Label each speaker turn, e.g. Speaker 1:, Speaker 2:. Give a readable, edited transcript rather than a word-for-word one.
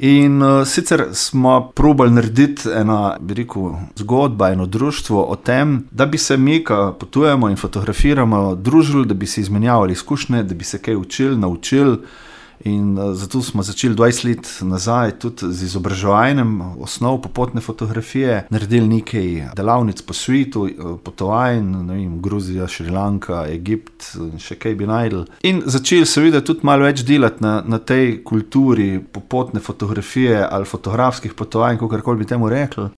Speaker 1: In sicer smo probali narediti eno, bi rekel, zgodba, eno društvo o tem, da bi se mi, ko potujemo in fotografiramo, družili, da bi si izmenjavali izkušnje, da bi se kaj učili, naučili. In zato smo začeli 20 let nazaj tudi z izobraževanjem osnov popotne fotografije, naredili nekaj delavnic po svetu, potovanj, ne vem, Gruzija, Šrilanka, Egipt, še kaj bi našli. In začeli seveda tudi malo več delati na tej kulturi popotne fotografije ali fotografskih potovanj, kakorkoli bi temu rekli.